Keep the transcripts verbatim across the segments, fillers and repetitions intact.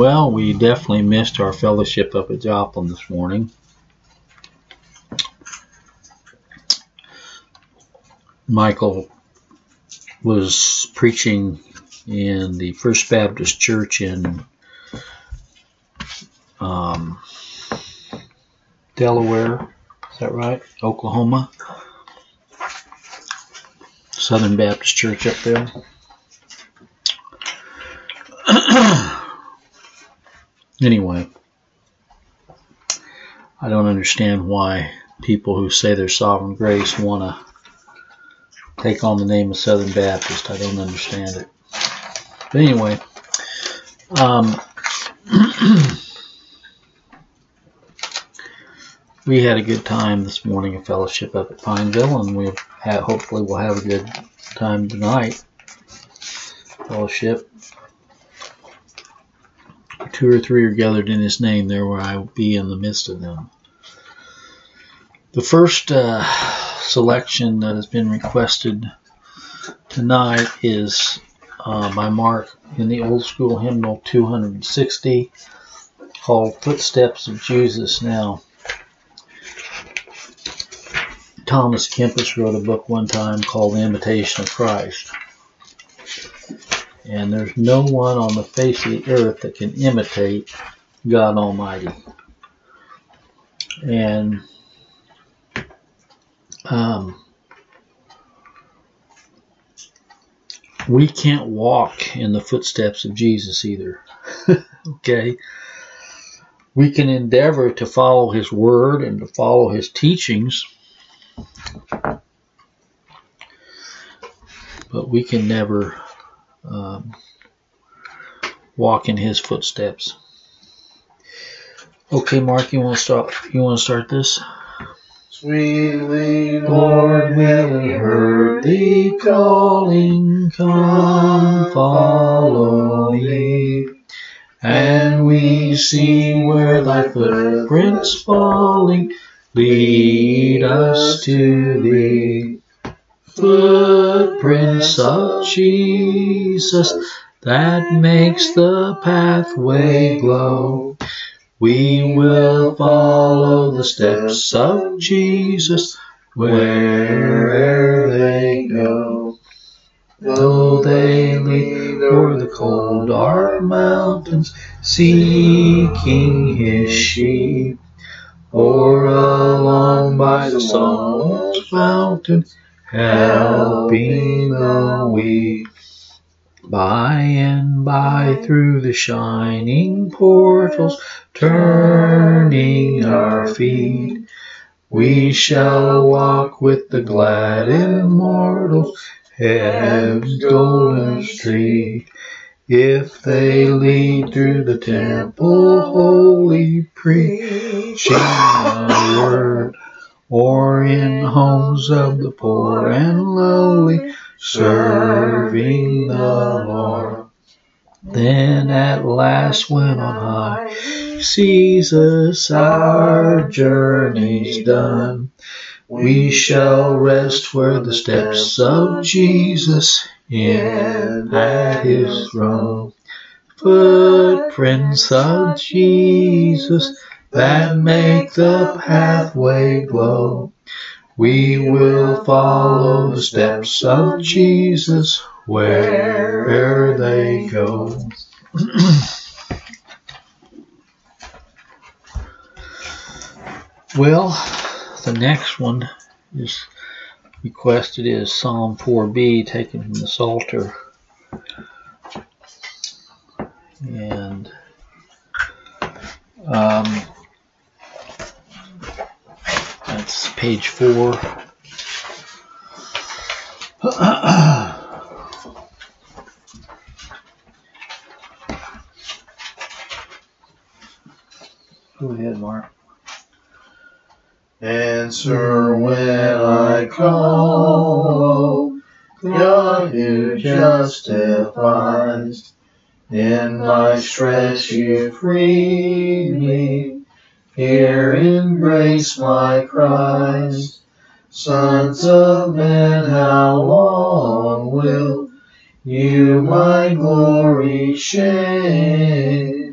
Well, we definitely missed our fellowship up at Joplin this morning. Michael was preaching in the First Baptist Church in um, Delaware. Is that right? Oklahoma. Southern Baptist Church up there. Anyway, I don't understand why people who say they're Sovereign Grace want to take on the name of Southern Baptist. I don't understand it. But anyway, um, we had a good time this morning in fellowship up at Pineville, and we have, hopefully we'll have a good time tonight. Fellowship. Two or three are gathered in His name, there will I be in the midst of them. The first uh, selection that has been requested tonight is uh, by Mark in the Old School Hymnal two hundred sixty, called Footsteps of Jesus. Now, Thomas Kempis wrote a book one time called The Imitation of Christ. And there's no one on the face of the earth that can imitate God Almighty. And um, we can't walk in the footsteps of Jesus either. Okay? We can endeavor to follow His word and to follow His teachings, but we can never Um, walk in His footsteps. Okay, Mark, you want to start? You want to start this? Sweetly, Lord, we heard Thee calling, come, follow Me, and we see where Thy footprints falling lead us to Thee. Footprints of Jesus, that makes the pathway glow. We will follow the steps of Jesus wherever they go. Though they lead o'er the cold dark mountains, seeking His sheep, or along by the salt fountain, helping the weak. By and by through the shining portals, turning our feet, we shall walk with the glad immortals, heaven's golden street. If they lead through the temple holy, preaching the word, or in homes of the poor and lowly, serving the Lord. Then at last when on high sees us our journey's done, we shall rest where the steps of Jesus in at His throne. Footprints of Jesus, that make the pathway glow. We will follow the steps of Jesus wherever they go. Well, the next one is requested is Psalm four B, taken from the Psalter. And um, that's page four. Go ahead, Mark. Answer when I call, God who justifies. In my stress you freed me, here embrace my cries. Sons of men, how long will you my glory shame?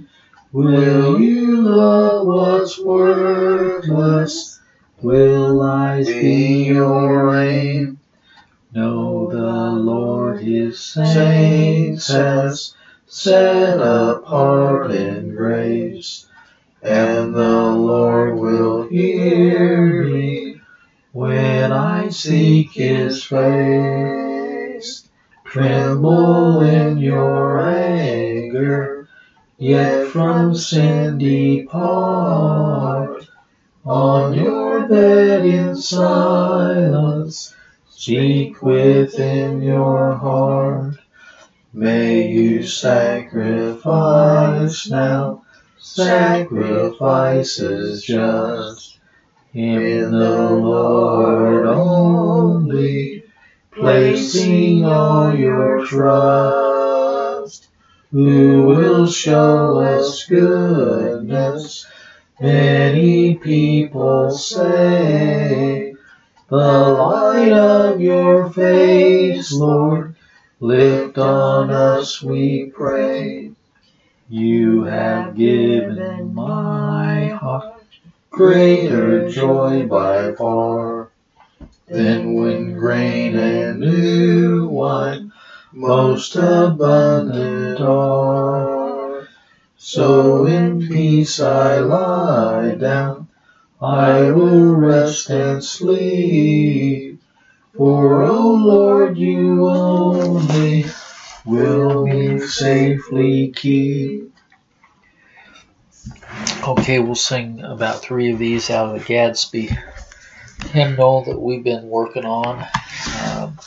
Will you love what's worthless? Will lies be your aim? Know the Lord his saints has set apart in grace, and the Lord will hear me when I seek his face. Tremble in your anger, yet from sin depart. On your bed in silence, speak within your heart. May you sacrifice now, sacrifices just, in the Lord only, placing all your trust, who will show us goodness. Many people say, the light of your face, Lord, lift on us, we pray. You have given my heart greater joy by far than when grain and new wine most abundant are. So in peace I lie down, I will rest and sleep, for, O Lord, you only will me safely keep. Okay, we'll sing about three of these out of the Gadsby hymnal that we've been working on. Um,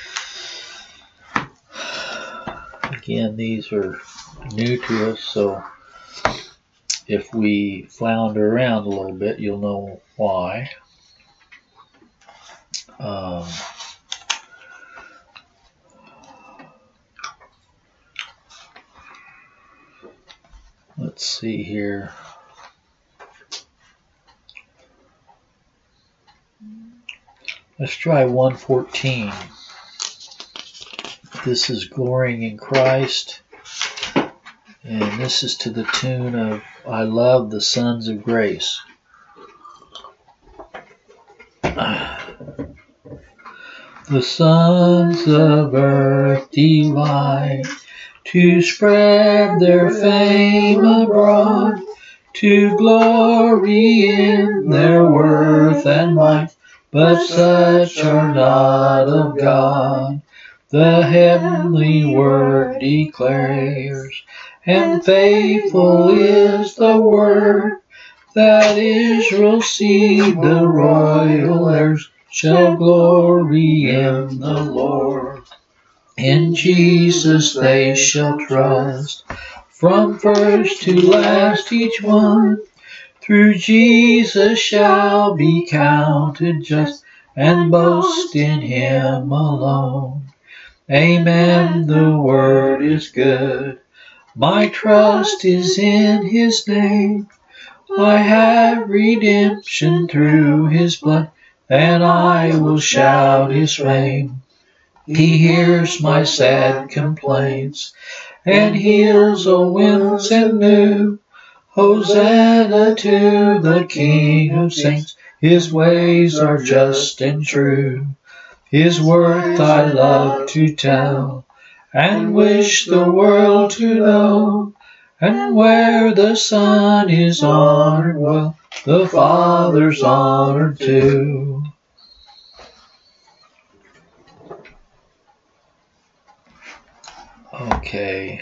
again, these are new to us, so if we flounder around a little bit, you'll know why. Um, let's see here. Let's try one fourteen. This is Glorying in Christ, and this is to the tune of I Love the Sons of Grace. The sons of earth delight to spread their fame abroad, to glory in their worth and might, but such are not of God. The heavenly word declares, and faithful is the word, that Israel's seed, the royal heirs, shall glory in the Lord. In Jesus they shall trust, from first to last each one, through Jesus shall be counted just, and boast in him alone. Amen, the word is good, my trust is in his name. I have redemption through his blood, and I will shout his fame. He hears my sad complaints, and heals old wounds and new. Hosanna to the King of saints, his ways are just and true. His worth I love to tell, and wish the world to know. And where the Son is honored well, the Father's honored too. Okay.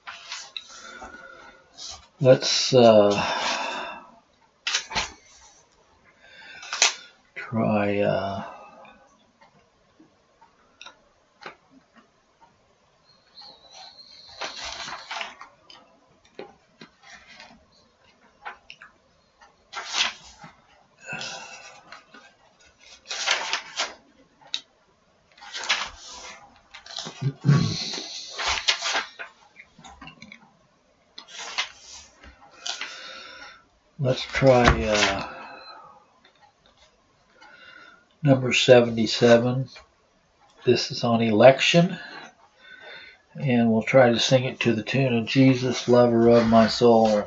Let's uh, try uh, let's try uh, number seventy-seven. This is on election, And we'll try to sing it to the tune of Jesus, Lover of My Soul.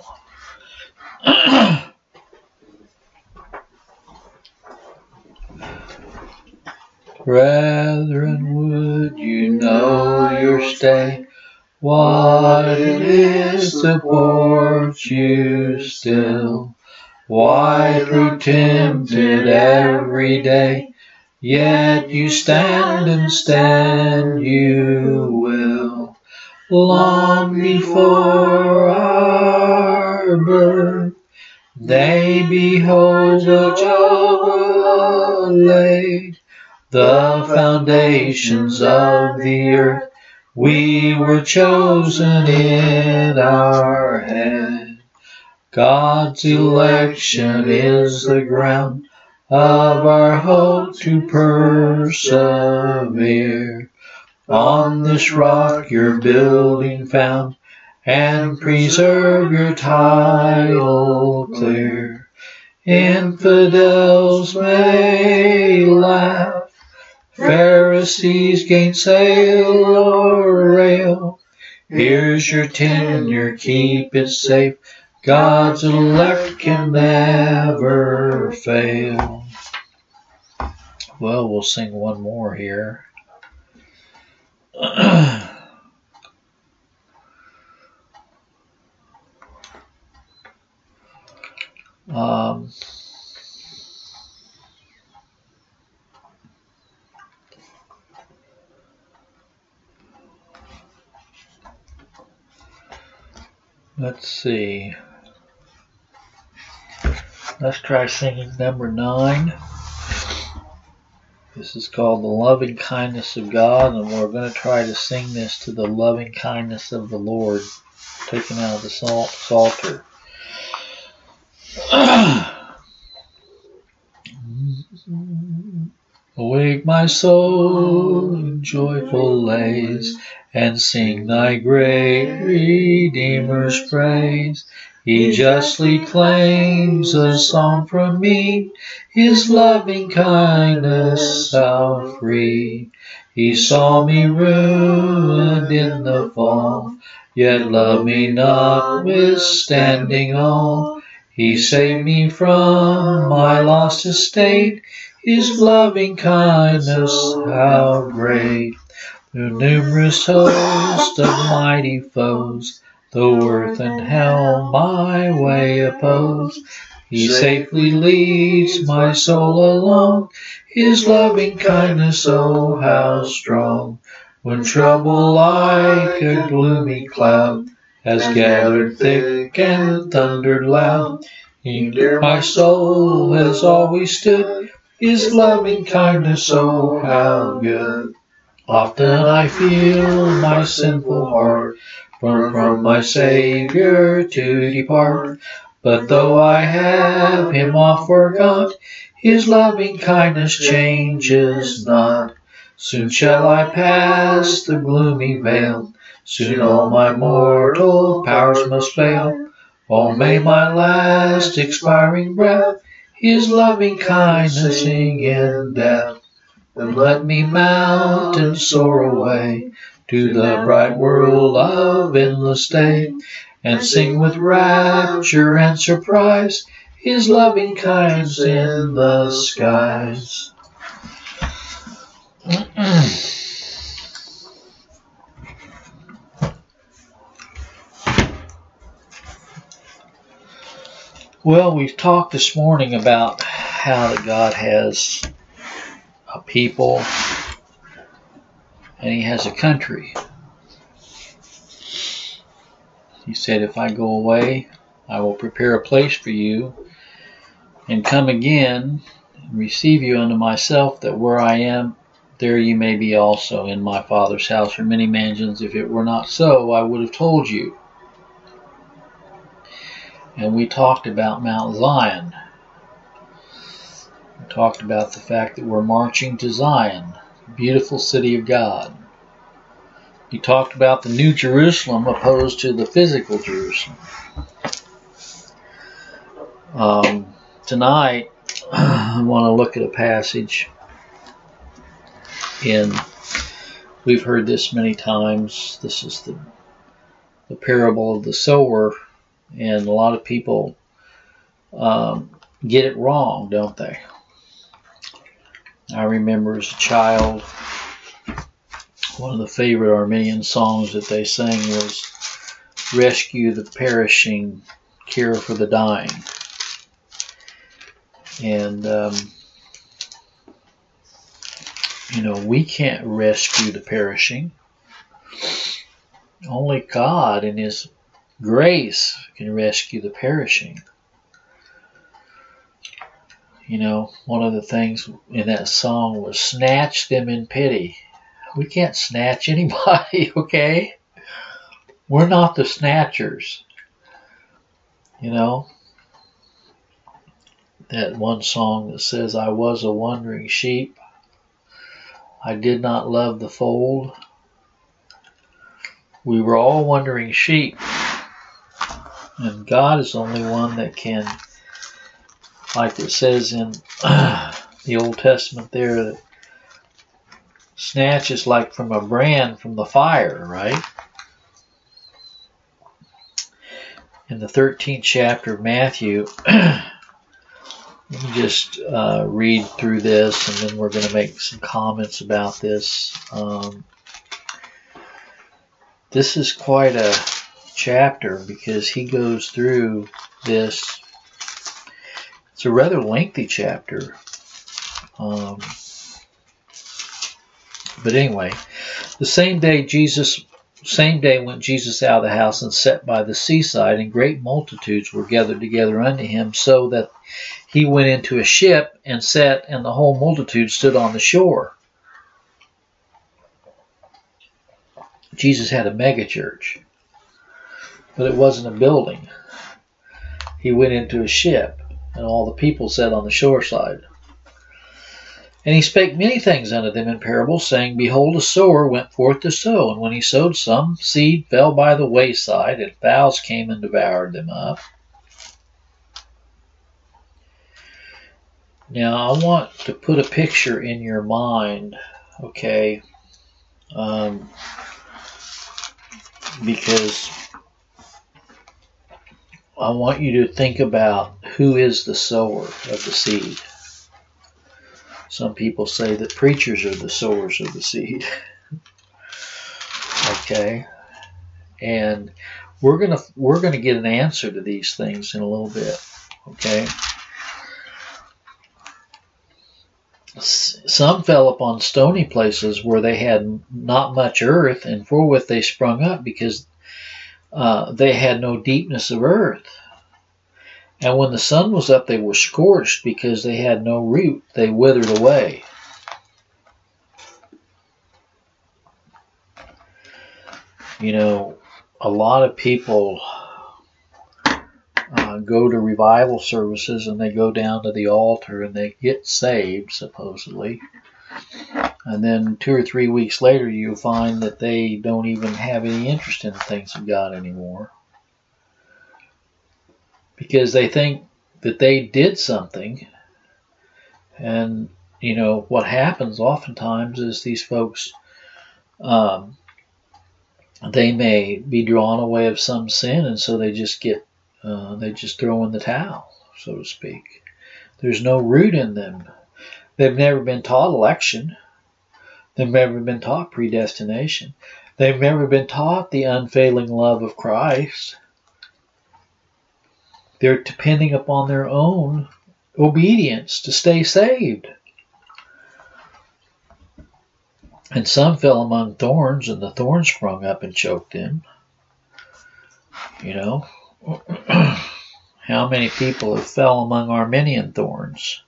Brethren, would you know your stay? What it is supports you still? Why, through tempted every day, yet you stand and stand you will. Long before our birth, they behold Jehovah laid the foundations of the earth. We were chosen in our head. God's election is the ground of our hope to persevere. On this rock your building found, and preserve your title clear. Infidels may laugh, Pharisees gainsay or rail. Here's your tenure, keep it safe. God's elect can never fail. Well, we'll sing one more here. um, let's see. Let's try singing number nine. This is called The Loving Kindness of God, and we're going to try to sing this to the loving kindness of the Lord, taken out of the Psalter. Awake my soul in joyful lays, and sing thy great Redeemer's praise. He justly claims a song from me, his loving kindness shall free. He saw me ruined in the fall, yet loved me notwithstanding all. He saved me from my lost estate, his loving kindness how great. Through numerous hosts of mighty foes, though earth and hell my way oppose, he safely leads my soul along, his loving kindness oh how strong. When trouble like a gloomy cloud has gathered thick and thundered loud, he near my soul has always stood, his loving kindness oh how good. Often I feel my sinful heart from, from my Savior to depart, but though I have him oft forgot, his loving kindness changes not. Soon shall I pass the gloomy veil, soon all my mortal powers must fail. Oh, may my last expiring breath his loving kindness sing in death. Then let me mount and soar away to the bright world of endless day, and sing with rapture and surprise his loving kindness in the skies. Well, we've talked this morning about how that God has a people and he has a country. He said, if I go away, I will prepare a place for you and come again and receive you unto myself, that where I am, there you may be also. In my Father's house are many mansions. If it were not so, I would have told you. And we talked about Mount Zion. We talked about the fact that we're marching to Zion, the beautiful city of God. We talked about the New Jerusalem opposed to the physical Jerusalem. Um, tonight, I want to look at a passage in we've heard this many times. This is the, the parable of the sower, and a lot of people um, get it wrong, don't they? I remember as a child, one of the favorite Arminian songs that they sang was "Rescue the Perishing, Cure for the Dying." And, um, you know, we can't rescue the perishing. Only God in His grace can rescue the perishing. You know, one of the things in that song was snatch them in pity. We can't snatch anybody, okay? We're not the snatchers. You know, that one song that says, I was a wandering sheep. I did not love the fold. We were all wandering sheep. And God is the only one that can, like it says in the Old Testament there, that snatch is like from a brand from the fire, right? In the thirteenth chapter of Matthew, let me just uh, read through this, and then we're going to make some comments about this. Um, this is quite a chapter because he goes through this. It's a rather lengthy chapter. Um, but anyway, the same day Jesus, same day went Jesus out of the house and sat by the seaside, and great multitudes were gathered together unto him, so that he went into a ship and sat, and the whole multitude stood on the shore. Jesus had a megachurch, but it wasn't a building. He went into a ship, and all the people sat on the shore side. And he spake many things unto them in parables, saying, Behold, a sower went forth to sow, and when he sowed, some seed fell by the wayside, and fowls came and devoured them up. Now, I want to put a picture in your mind, okay, um, because I want you to think about who is the sower of the seed. Some people say that preachers are the sowers of the seed. Okay, and we're gonna we're gonna get an answer to these things in a little bit. Okay. Some fell upon stony places where they had not much earth, and forthwith they sprung up, because uh, they had no deepness of earth. And when the sun was up, they were scorched, because they had no root. They withered away. You know, a lot of people uh, go to revival services, and they go down to the altar and they get saved, supposedly. And then two or three weeks later, you find that they don't even have any interest in the things of God anymore, because they think that they did something. And, you know, what happens oftentimes is these folks, um, they may be drawn away of some sin, and so they just get, uh, they just throw in the towel, so to speak. There's no root in them. They've never been taught election. They've never been taught predestination. They've never been taught the unfailing love of Christ. They're depending upon their own obedience to stay saved. And some fell among thorns, and the thorns sprung up and choked them. You know, how many people have fell among Arminian thorns?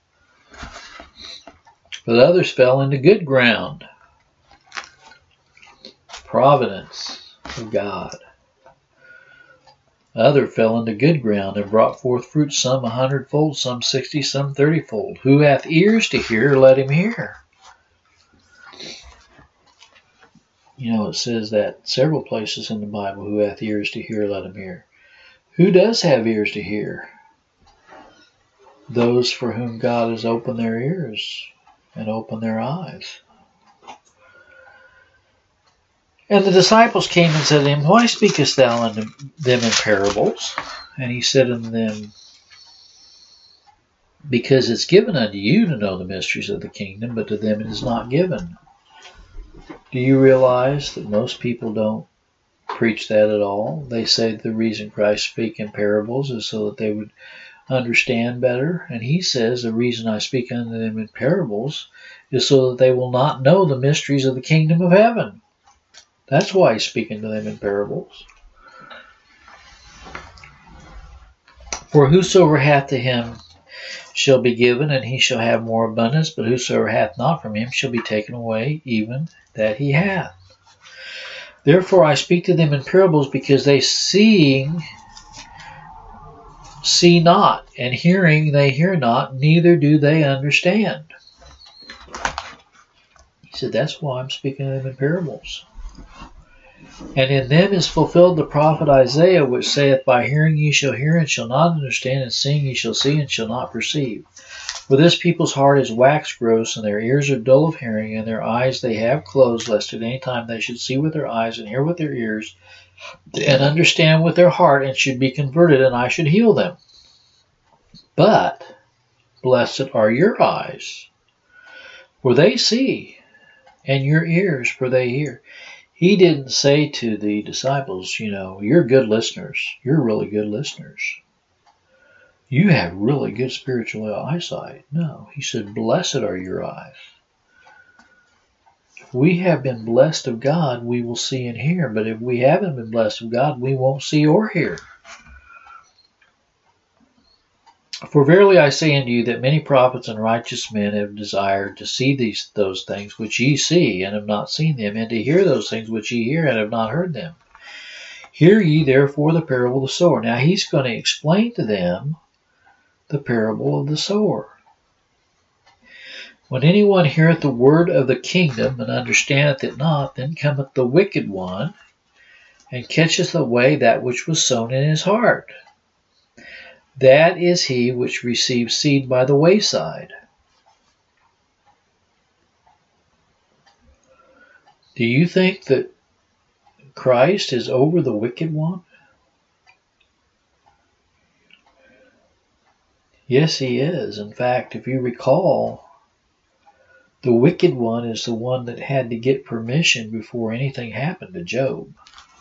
But others fell into good ground. Providence of God. Other fell into good ground and brought forth fruit, some a hundredfold, some sixty, some thirtyfold. Who hath ears to hear, let him hear. You know, it says that several places in the Bible, who hath ears to hear, let him hear. Who does have ears to hear? Those for whom God has opened their ears and opened their eyes. And the disciples came and said to him, Why speakest thou unto them in parables? And he said unto them, Because it's given unto you to know the mysteries of the kingdom, but to them it is not given. Do you realize that most people don't preach that at all? They say the reason Christ speaks in parables is so that they would understand better. And he says the reason I speak unto them in parables is so that they will not know the mysteries of the kingdom of heaven. That's why he's speaking to them in parables. For whosoever hath to him shall be given, and he shall have more abundance, but whosoever hath not from him shall be taken away even that he hath. Therefore I speak to them in parables, because they seeing see not, and hearing they hear not, neither do they understand. He said, that's why I'm speaking to them in parables. And in them is fulfilled the prophet Isaiah, which saith, By hearing ye shall hear, and shall not understand, and seeing ye shall see, and shall not perceive. For this people's heart is waxed gross, and their ears are dull of hearing, and their eyes they have closed, lest at any time they should see with their eyes, and hear with their ears, and understand with their heart, and should be converted, and I should heal them. But blessed are your eyes, for they see, and your ears, for they hear. He didn't say to the disciples, you know, you're good listeners. You're really good listeners. You have really good spiritual eyesight. No, he said, blessed are your eyes. If we have been blessed of God, we will see and hear. But if we haven't been blessed of God, we won't see or hear. For verily I say unto you that many prophets and righteous men have desired to see these those things which ye see, and have not seen them, and to hear those things which ye hear, and have not heard them. Hear ye therefore the parable of the sower. Now he's going to explain to them the parable of the sower. When anyone heareth the word of the kingdom, and understandeth it not, then cometh the wicked one, and catcheth away that which was sown in his heart. That is he which receives seed by the wayside. Do you think that Christ is over the wicked one? Yes, he is. In fact, if you recall, the wicked one is the one that had to get permission before anything happened to Job.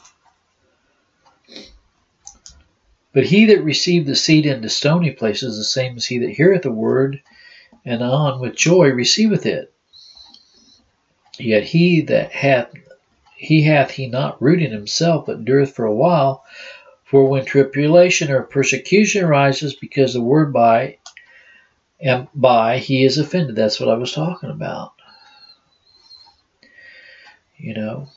But he that received the seed into stony places is the same as he that heareth the word, and on with joy receiveth it. Yet he that hath he hath he not root in himself, but endureth for a while. For when tribulation or persecution arises because the word by and by he is offended. That's what I was talking about. You know.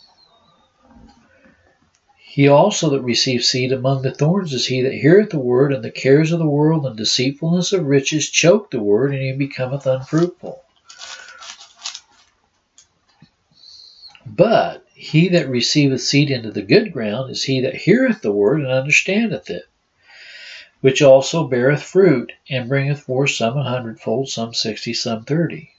He also that receives seed among the thorns is he that heareth the word, and the cares of the world and deceitfulness of riches choke the word, and he becometh unfruitful. But he that receiveth seed into the good ground is he that heareth the word, and understandeth it, which also beareth fruit, and bringeth forth some an hundredfold, some sixty, some thirty.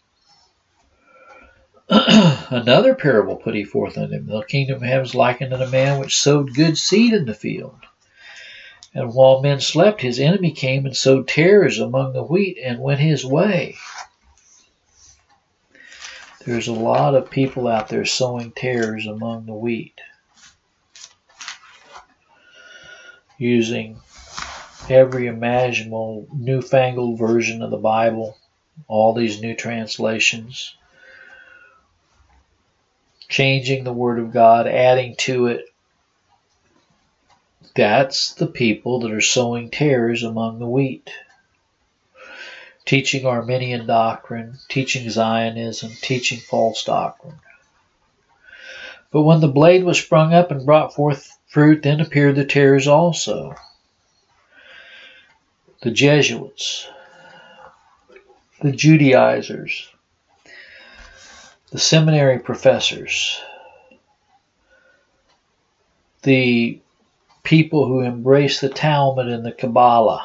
Another parable put he forth unto him. The kingdom of heaven is likened unto a man which sowed good seed in the field. And while men slept, his enemy came and sowed tares among the wheat, and went his way. There's a lot of people out there sowing tares among the wheat, using every imaginable newfangled version of the Bible, all these new translations, changing the Word of God, adding to it. That's the people that are sowing tares among the wheat. Teaching Arminian doctrine, teaching Zionism, teaching false doctrine. But when the blade was sprung up and brought forth fruit, then appeared the tares also. The Jesuits, the Judaizers, the seminary professors, the people who embrace the Talmud and the Kabbalah.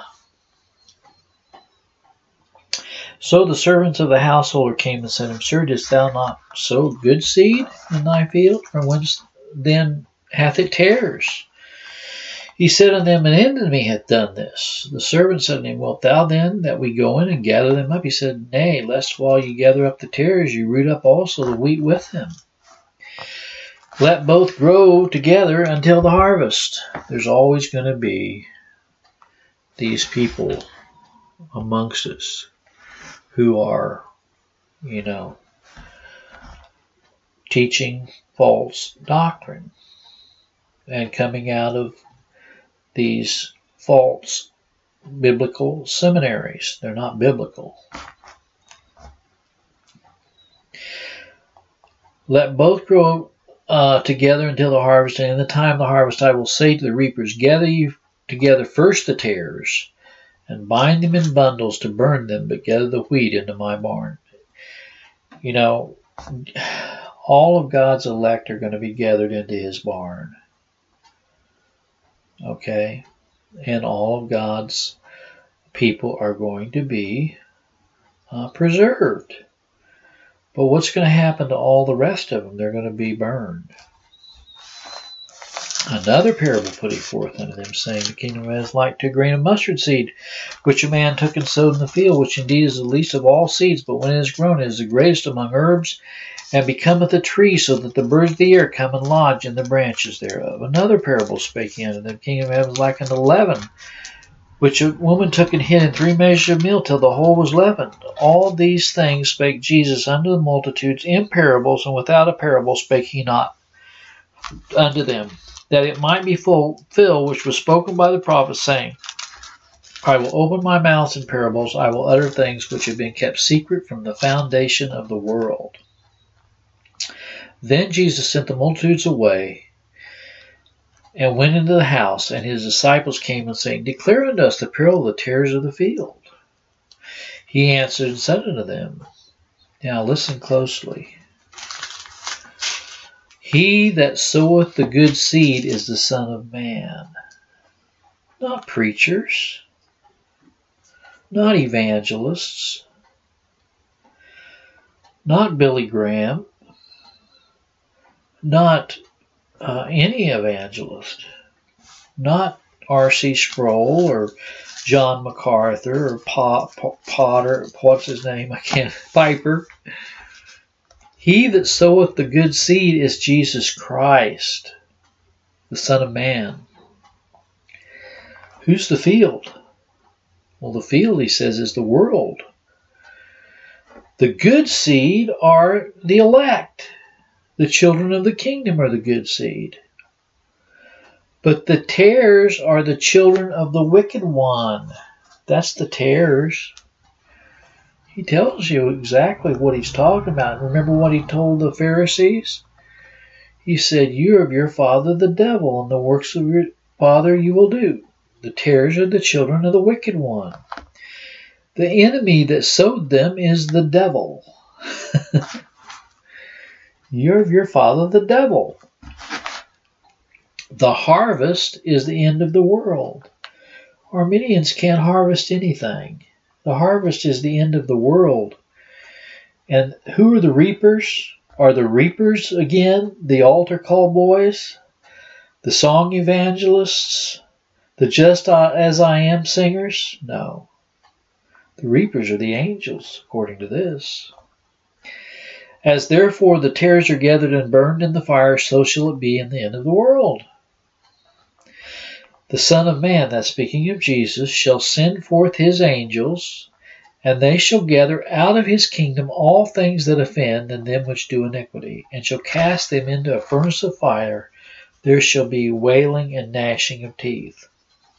So the servants of the householder came and said to him, Sir, didst thou not sow good seed in thy field? From whence then hath it tares? He said unto them, An enemy hath done this. The servant said unto him, Wilt thou then that we go in and gather them up? He said, Nay, lest while ye gather up the tares, you root up also the wheat with them. Let both grow together until the harvest. There's always going to be these people amongst us who are, you know, teaching false doctrine and coming out of these false biblical seminaries. They're not biblical. Let both grow uh, together until the harvest, and in the time of the harvest I will say to the reapers, Gather you together first the tares, and bind them in bundles to burn them, but gather the wheat into my barn. You know, all of God's elect are going to be gathered into his barn. Okay? And all of God's people are going to be uh, preserved. But what's going to happen to all the rest of them? They're going to be burned. Another parable put he forth unto them, saying, The kingdom of heaven is like to a grain of mustard seed, which a man took and sowed in the field, which indeed is the least of all seeds, but when it is grown, it is the greatest among herbs, and becometh a tree, so that the birds of the air come and lodge in the branches thereof. Another parable spake he unto them, The kingdom of heaven is like unto leaven, which a woman took and hid in three measures of meal till the whole was leavened. All these things spake Jesus unto the multitudes in parables, and without a parable spake he not unto them, that it might be fulfilled which was spoken by the prophet, saying, I will open my mouth in parables, I will utter things which have been kept secret from the foundation of the world. Then Jesus sent the multitudes away, and went into the house, and his disciples came and saying, Declare unto us the parable of the tares of the field. He answered and said unto them, Now listen closely. He that soweth the good seed is the Son of Man. Not preachers, not evangelists, not Billy Graham, not uh, any evangelist, not R C Sproul or John MacArthur or Pot, Potter, what's his name? I can't, Piper. He that soweth the good seed is Jesus Christ, the Son of Man. Who's the field? Well, the field, he says, is the world. The good seed are the elect. The children of the kingdom are the good seed. But the tares are the children of the wicked one. That's the tares. He tells you exactly what he's talking about. Remember what he told the Pharisees? He said, You are of your father the devil, and the works of your father you will do. The tares are the children of the wicked one. The enemy that sowed them is the devil. You're of your father the devil. The harvest is the end of the world. Arminians can't harvest anything. The harvest is the end of the world. And who are the reapers? Are the reapers, again, the altar call boys, the song evangelists, the just as I am singers? No. The reapers are the angels, according to this. As therefore the tares are gathered and burned in the fire, so shall it be in the end of the world. The Son of Man, that's speaking of Jesus, shall send forth his angels, and they shall gather out of his kingdom all things that offend, and them which do iniquity, and shall cast them into a furnace of fire. There shall be wailing and gnashing of teeth.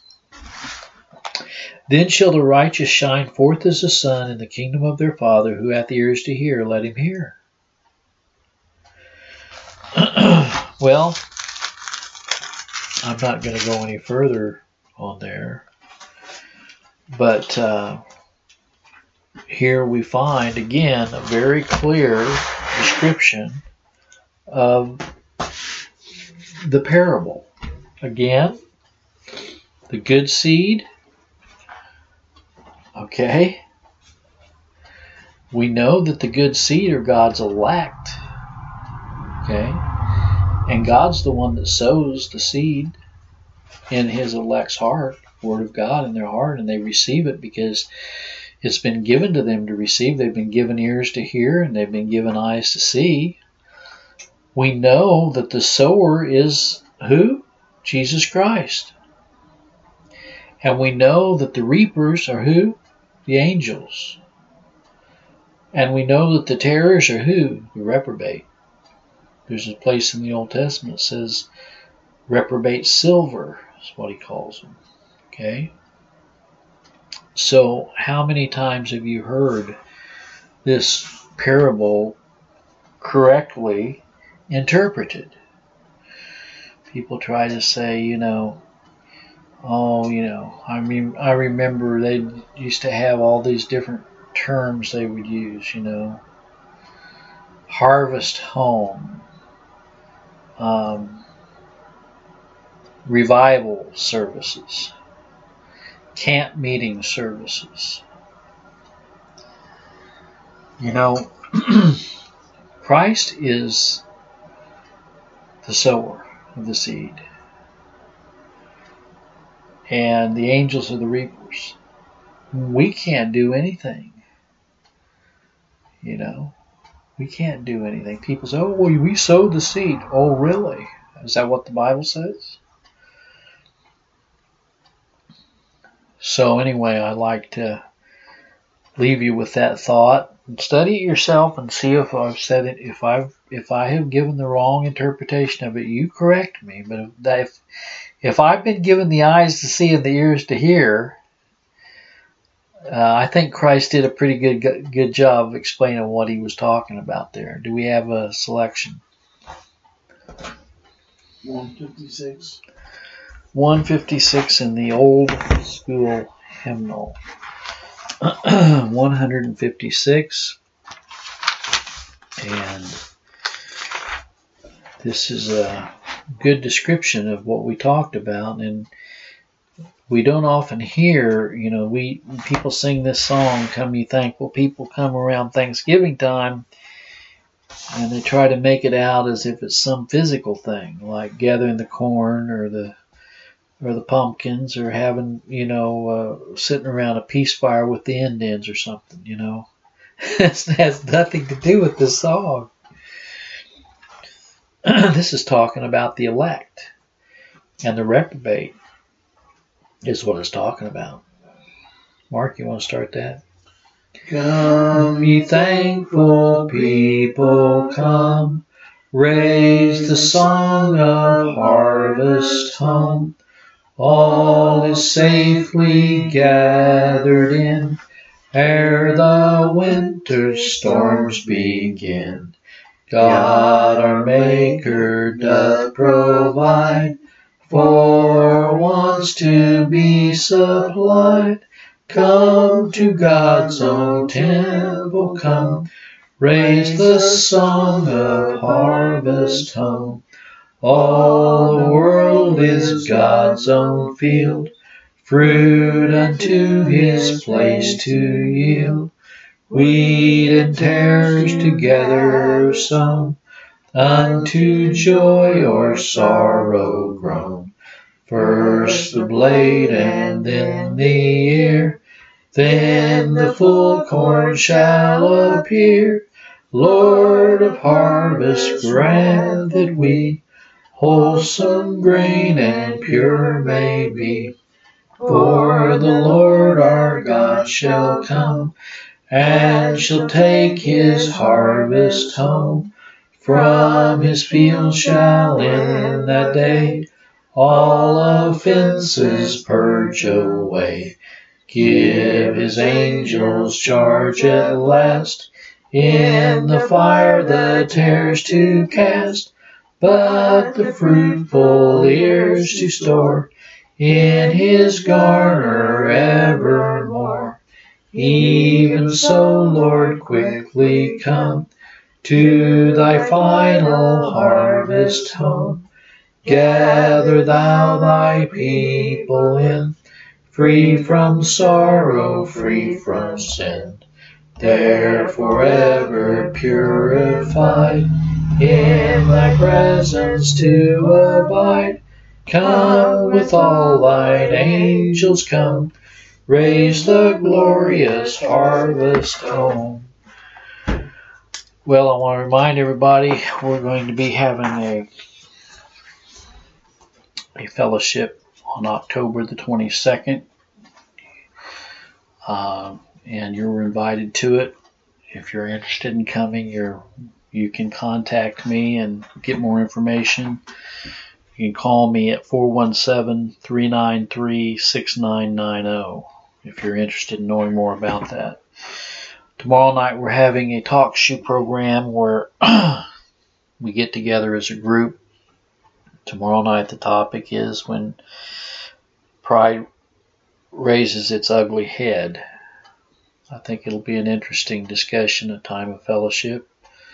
Then shall the righteous shine forth as the sun in the kingdom of their Father. Who hath ears to hear, let him hear. Well, I'm not going to go any further on there. But uh, here we find, again, a very clear description of the parable. Again, the good seed. Okay. We know that the good seed are God's elect. Okay. And God's the one that sows the seed in his elect's heart, Word of God in their heart, and they receive it because it's been given to them to receive. They've been given ears to hear, and they've been given eyes to see. We know that the sower is who? Jesus Christ. And we know that the reapers are who? The angels. And we know that the tares are who? The reprobate. There's a place in the Old Testament that says reprobate silver is what he calls them. Okay? So how many times have you heard this parable correctly interpreted? People try to say, you know, oh, you know, I mean, I remember they used to have all these different terms they would use, you know, harvest home, um, revival services, camp meeting services. You know, Christ is the sower of the seed, and the angels are the reapers. We can't do anything. You know, we can't do anything. People say, oh, well, we sowed the seed. Oh, really? Is that what the Bible says? So anyway, I like to leave you with that thought. Study it yourself and see if I've said it. If I've if I have given the wrong interpretation of it, you correct me. But if if, if I've been given the eyes to see and the ears to hear, uh, I think Christ did a pretty good good job of explaining what he was talking about there. Do we have a selection? one fifty-six. one fifty-six in the old school hymnal. one fifty-six, and this is a good description of what we talked about. And we don't often hear, you know, we people sing this song, Come Ye Thankful People, come around Thanksgiving time, and they try to make it out as if it's some physical thing, like gathering the corn or the or the pumpkins, or having, you know, uh, sitting around a peace fire with the Indians or something, you know. It has nothing to do with this song. This is talking about the elect, and the reprobate is what it's talking about. Mark, you want to start that? Come, ye thankful people, come, raise the song of harvest home. All is safely gathered in, ere the winter storms begin. God our Maker doth provide for wants to be supplied. Come to God's own temple, come, raise the song of harvest home. All the world is God's own field, fruit unto his place to yield. Wheat and tares together sown, unto joy or sorrow grown. First the blade and then the ear, then the full corn shall appear. Lord of harvest, grant that we wholesome grain and pure may be. For the Lord our God shall come, and shall take his harvest home. From his field shall in that day all offenses purge away. Give his angels charge at last, in the fire the tares to cast, but the fruitful ears to store in his garner evermore. Even so, Lord, quickly come to thy final harvest home. Gather thou thy people in, free from sorrow, free from sin, there forever purified. in thy presence to abide. Come with all thine angels, come, raise the glorious harvest home. Well, I want to remind everybody we're going to be having a, a fellowship on October the twenty-second, uh, and you're invited to it. If you're interested in coming, you're you can contact me and get more information. You can call me at four one seven, three nine three, six nine nine zero if you're interested in knowing more about that. Tomorrow night we're having a talk show program where we get together as a group. Tomorrow night the topic is when pride raises its ugly head. I think it'll be an interesting discussion, a time of fellowship.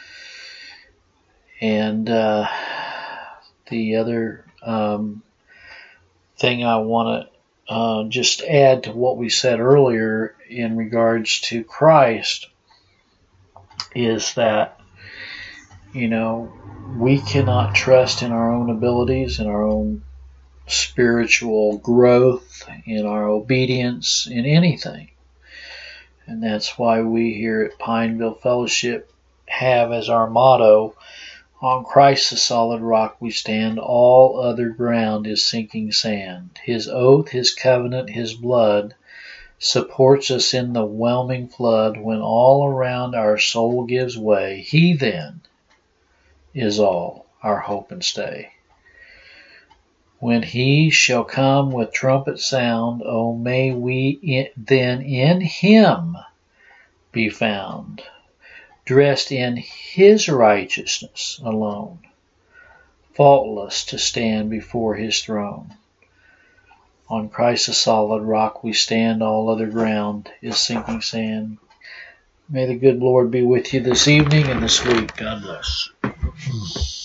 And uh, the other um, thing I want to uh, just add to what we said earlier in regards to Christ is that, you know, we cannot trust in our own abilities, in our own spiritual growth, in our obedience, in anything. And that's why we here at Pineville Fellowship have as our motto, on Christ the solid rock we stand, all other ground is sinking sand. His oath, his covenant, his blood supports us in the whelming flood. When all around our soul gives way, he then is all our hope and stay. When he shall come with trumpet sound, oh, may we in, then in him be found, dressed in his righteousness alone, faultless to stand before his throne. On Christ the solid rock we stand, all other ground is sinking sand. May the good Lord be with you this evening and this week. God bless.